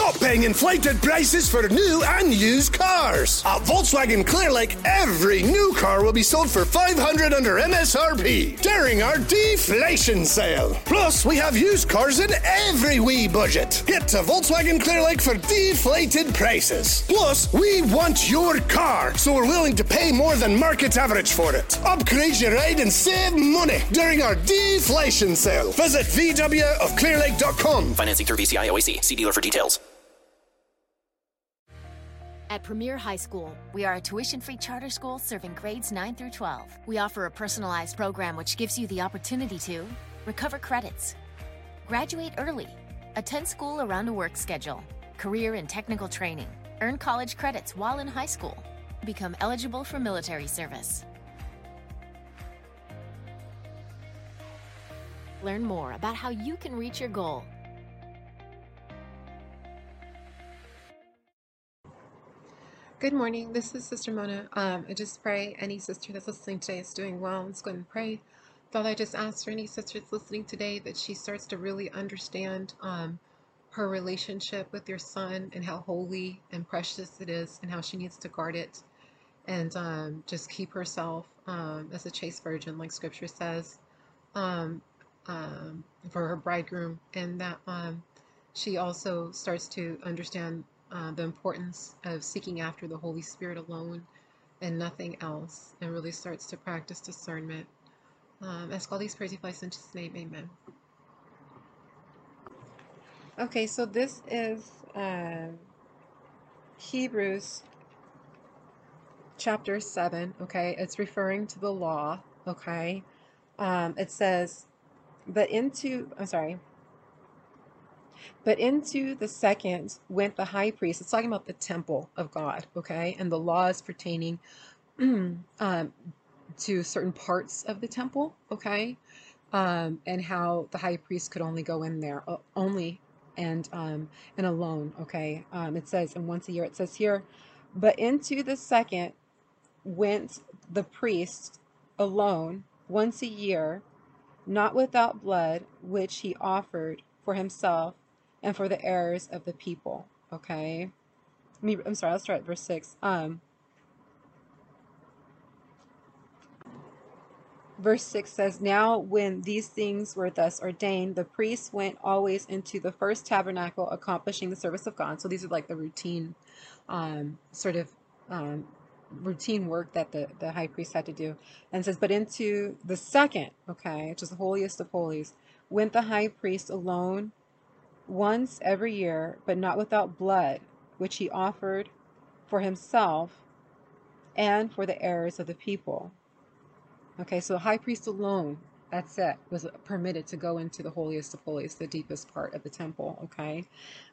Stop paying inflated prices for new and used cars. At Volkswagen Clear Lake, every new car will be sold for $500 under MSRP during our deflation sale. Plus, we have used cars in every wee budget. Get to Volkswagen Clear Lake for deflated prices. Plus, we want your car, so we're willing to pay more than market average for it. Upgrade your ride and save money during our deflation sale. Visit VWofClearLake.com. Financing through VCI OAC. See dealer for details. At Premier High School, we are a tuition-free charter school serving grades 9 through 12. We offer a personalized program which gives you the opportunity to recover credits, graduate early, attend school around a work schedule, career and technical training, earn college credits while in high school, become eligible for military service. Learn more about how you can reach your goal. Good morning. This is Sister Mona. I just pray any sister that's listening today is doing well. Let's go ahead and pray. Father, I just ask for any sister that's listening today that she starts to really understand her relationship with your Son and how holy and precious it is and how she needs to guard it and just keep herself as a chaste virgin, like Scripture says, for her bridegroom, and that she also starts to understand the importance of seeking after the Holy Spirit alone and nothing else, and really starts to practice discernment. Ask all these prayers in Jesus' name, amen. Okay, so this is Hebrews chapter 7, okay? It's referring to the law, okay? It says, But into the second went the high priest. It's talking about the temple of God, okay? And the laws pertaining to certain parts of the temple, okay? And how the high priest could only go in there, only and alone, okay? It says, and once a year, it says here, but into the second went the priest alone once a year, not without blood, which he offered for himself and for the errors of the people. Okay. I'm sorry, let's start at verse 6. Verse 6 says, Now when these things were thus ordained, the priests went always into the first tabernacle, accomplishing the service of God. So these are like the routine, routine work that the high priest had to do. And it says, but into the second, okay, which is the holiest of holies, went the high priest alone once every year, but not without blood, which he offered for himself and for the errors of the people. Okay, so the high priest alone, that's it, was permitted to go into the holiest of holies, the deepest part of the temple, okay?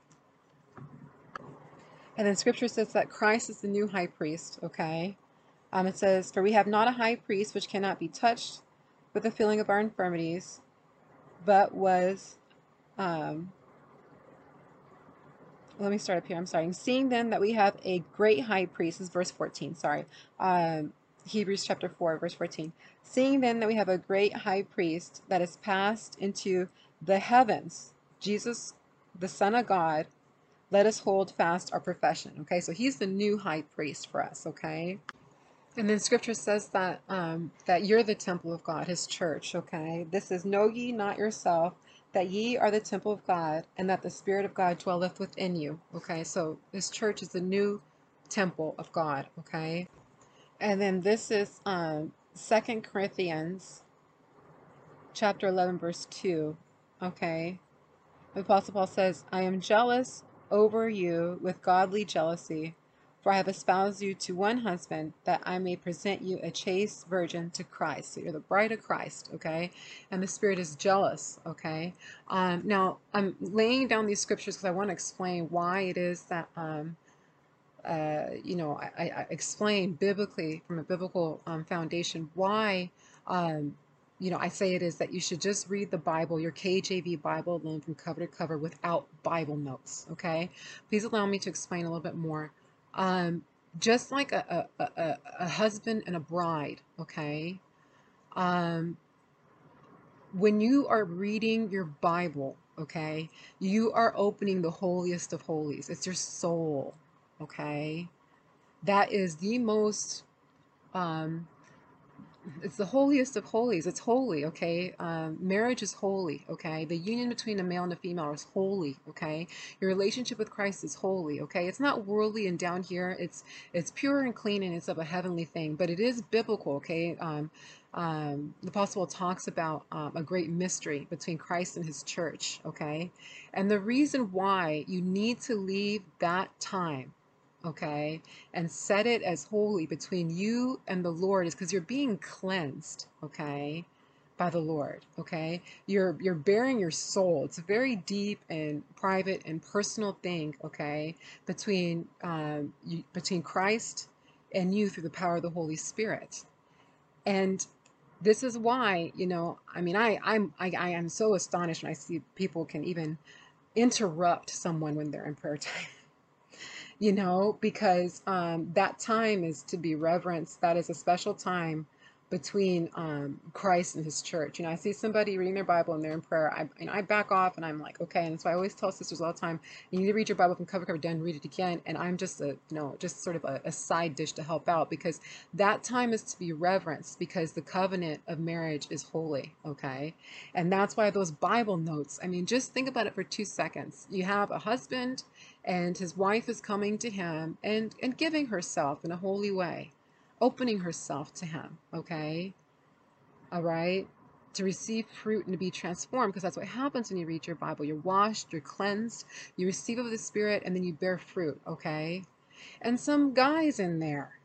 And then Scripture says that Christ is the new high priest, okay? It says, For we have not a high priest which cannot be touched with the feeling of our infirmities, but was... let me start up here. I'm sorry. Seeing then that we have a great high priest, this is verse 14, sorry. Hebrews chapter 4, verse 14. Seeing then that we have a great high priest that is passed into the heavens, Jesus, the Son of God, let us hold fast our profession. Okay, so he's the new high priest for us, okay? And then Scripture says that that you're the temple of God, his church, okay? This is, know ye not yourself, that ye are the temple of God, and that the Spirit of God dwelleth within you. Okay, so this church is the new temple of God, okay? And then this is 2 Corinthians chapter 11, verse 2, okay? The Apostle Paul says, I am jealous over you with godly jealousy, for I have espoused you to one husband, that I may present you a chaste virgin to Christ. So you're the bride of Christ, okay? And the Spirit is jealous, okay? Now, I'm laying down these scriptures because I want to explain why it is that, I explain biblically, from a biblical foundation, why, I say it is that you should just read the Bible, your KJV Bible alone, from cover to cover without Bible notes, okay? Please allow me to explain a little bit more. Just like a husband and a bride, okay? When you are reading your Bible, okay? You are opening the holiest of holies. It's your soul, okay? That is the most, it's the holiest of holies. It's holy, okay? Marriage is holy, okay? The union between a male and a female is holy, okay? Your relationship with Christ is holy, okay? It's not worldly and down here. It's pure and clean, and it's of a heavenly thing, but it is biblical, okay? The Apostle talks about a great mystery between Christ and his church, okay? And the reason why you need to leave that time, okay, and set it as holy between you and the Lord is because you're being cleansed, okay, by the Lord, okay? You're bearing your soul. It's a very deep and private and personal thing, okay, between Christ and you through the power of the Holy Spirit. And this is why, I am so astonished when I see people can even interrupt someone when they're in prayer time. Because that time is to be reverenced. That is a special time between Christ and his church. I see somebody reading their Bible and they're in prayer. I back off and I'm like, okay. And so I always tell sisters all the time, you need to read your Bible from cover to cover, done, read it again. And I'm just just sort of a side dish to help out, because that time is to be reverenced, because the covenant of marriage is holy, okay? And that's why those Bible notes, just think about it for 2 seconds. You have a husband and his wife is coming to him and giving herself in a holy way, opening herself to him, okay? All right? To receive fruit and to be transformed, because that's what happens when you read your Bible. You're washed, you're cleansed, you receive of the Spirit, and then you bear fruit, okay? And some guys in there,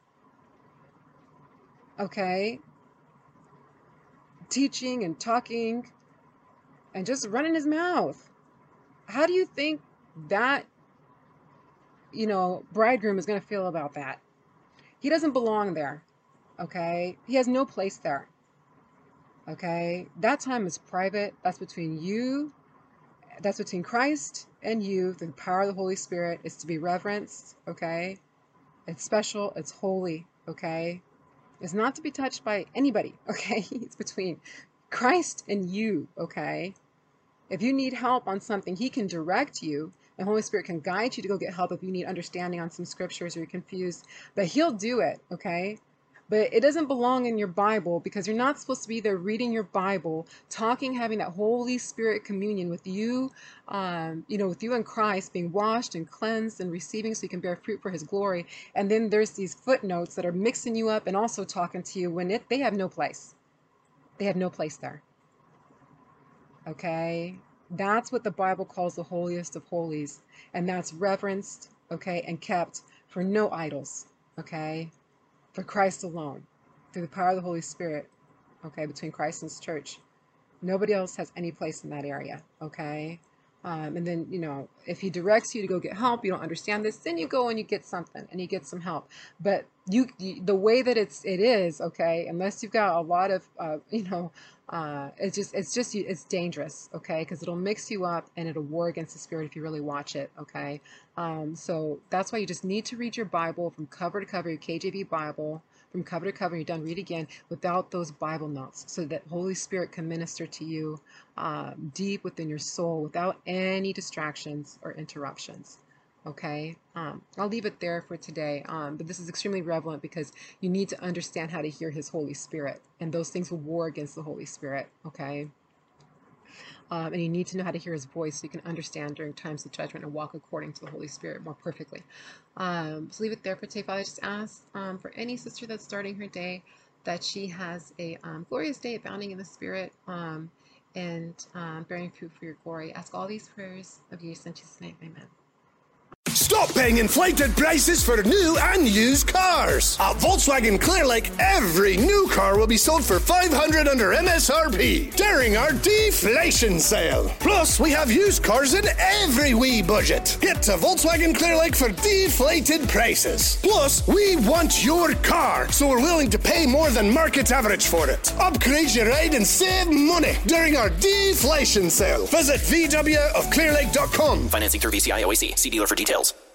okay, teaching and talking and just running his mouth. How do you think that, bridegroom is going to feel about that? He doesn't belong there, okay? He has no place there, okay? That time is private. That's between you. That's between Christ and you. The power of the Holy Spirit is to be reverenced, okay? It's special. It's holy, okay? It's not to be touched by anybody, okay? It's between Christ and you, okay? If you need help on something, he can direct you. The Holy Spirit can guide you to go get help if you need understanding on some scriptures or you're confused. But he'll do it, okay? But it doesn't belong in your Bible, because you're not supposed to be there reading your Bible, talking, having that Holy Spirit communion with you, with you and Christ, being washed and cleansed and receiving so you can bear fruit for his glory. And then there's these footnotes that are mixing you up and also talking to you when they have no place. They have no place there. Okay? That's what the Bible calls the holiest of holies. And that's reverenced, okay, and kept for no idols, okay? For Christ alone, through the power of the Holy Spirit, okay, between Christ and his church. Nobody else has any place in that area, okay? And then, if he directs you to go get help, you don't understand this, then you go and you get something and you get some help. But the way that it is, okay, unless you've got a lot of, it's dangerous, okay, because it'll mix you up and it'll war against the Spirit if you really watch it, okay? So that's why you just need to read your Bible from cover to cover, your KJV Bible, from cover to cover, you're done, read again without those Bible notes, so that Holy Spirit can minister to you deep within your soul without any distractions or interruptions. Okay, I'll leave it there for today, but this is extremely relevant because you need to understand how to hear his Holy Spirit, and those things will war against the Holy Spirit, okay? And you need to know how to hear his voice so you can understand during times of judgment and walk according to the Holy Spirit more perfectly. So leave it there for today. Father, I just ask for any sister that's starting her day that she has a glorious day, abounding in the Spirit, and bearing fruit for your glory. Ask all these prayers of you in Jesus' name. Amen. Stop paying inflated prices for new and used cars. At Volkswagen Clear Lake, every new car will be sold for $500 under MSRP during our deflation sale. Plus, we have used cars in every wee budget. Get to Volkswagen Clear Lake for deflated prices. Plus, we want your car, so we're willing to pay more than market average for it. Upgrade your ride and save money during our deflation sale. Visit VWofClearLake.com. Financing through VCI OAC. See dealer for details.